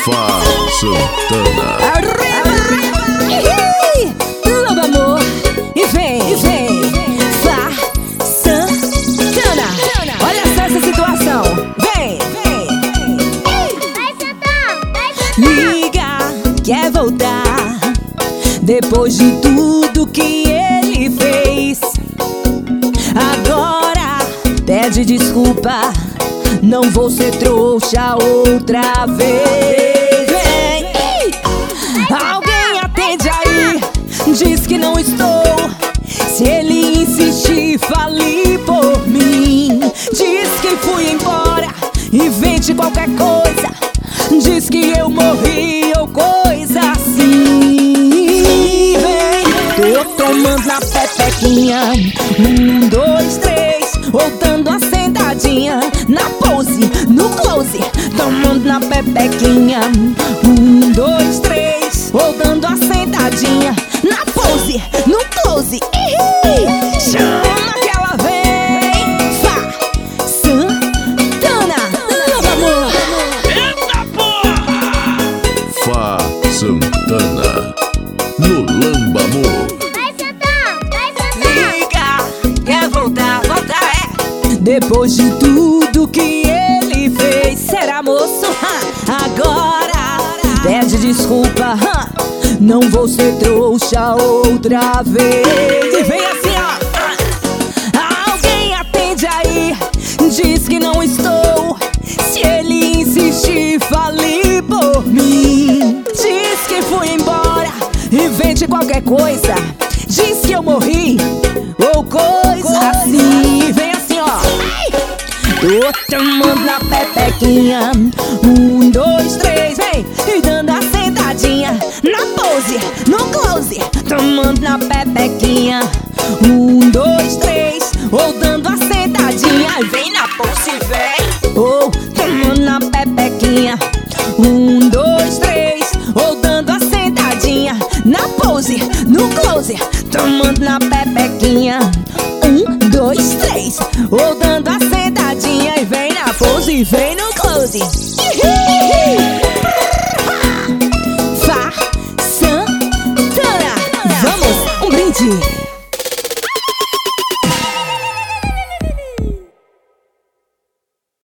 Fá Santana. Lobo amor, e vem, Fá Santana. Olha só essa situação, vem. Liga, quer voltar depois de tudo que ele fez. Agora pede desculpa, não vou ser trouxa outra vez. Vem, alguém atende aí, diz que não estou. Se ele insistir, fale por mim. Diz que fui embora, invente qualquer coisa. Diz que eu morri ou coisa assim. Vem, tô tomando na pepequinha. 1, 2, 3, ou dando a sentadinha. Na pose, no close, tomando na pepequinha. 1, 2, 3, ou dando a sentadinha. Na pose, no close, chama que ela vem. Fá Santana, Lobo amor. Eita porra! Fá Santana no Lamba Amor. Liga, quer voltar, depois de tudo que ele fez. Será, moço? Agora pede desculpa, não vou ser trouxa outra vez. E vem assim, ó. Alguém atende aí, diz que não estou. Se ele insistir, fale por mim. Diz que fui embora, invente qualquer coisa. Diz que eu morri ou coisa assim. Vem assim, ó. Tô tomando na pepequinha. 1, 2, 3, vem. E dando a sentadinha. Na pose, no close, tomando na pepequinha. 1, 2, 3, ou dando a sentadinha. E vem na pose, vem. Ou tomando na pepequinha. 1, 2, 3, ou dando a sentadinha. Na pose, no close, tomando na pepequinha. 1, 2, 3, ou dando a sentadinha. E vem na pose, vem no close.